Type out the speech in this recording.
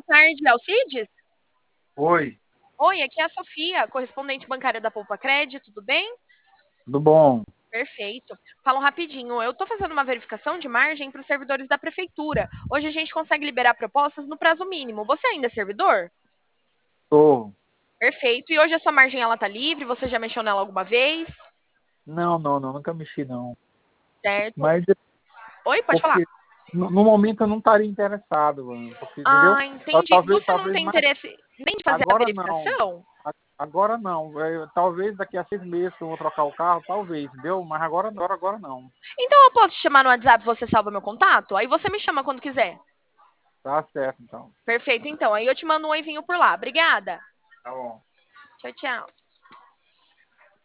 tarde, Alcides? Oi, Oi, aqui é a Sofia, correspondente bancária da Poupa Crédito, tudo bem? tudo bom? Perfeito. Falo rapidinho, eu estou fazendo uma verificação de margem para os servidores da prefeitura. Hoje a gente consegue liberar propostas no prazo mínimo. Você ainda é servidor? Tô. Perfeito. E hoje a sua margem ela tá livre? Você já mexeu nela alguma vez? Não, nunca mexi não. Certo. Mas Oi, pode falar. porque no momento eu não estaria interessado, mano, porque, entendeu? Ah, entendi. Talvez, Você não talvez tem mais interesse nem de fazer a agora não. verificação? Agora não. Talvez daqui a 6 meses que eu vou trocar o carro, talvez, entendeu? Mas agora não. Então eu posso te chamar no WhatsApp, você salva meu contato? Aí você me chama quando quiser. Tá certo, então. Perfeito, então. Aí eu te mando um oivinho por lá. Obrigada. Tá bom. Tchau, tchau.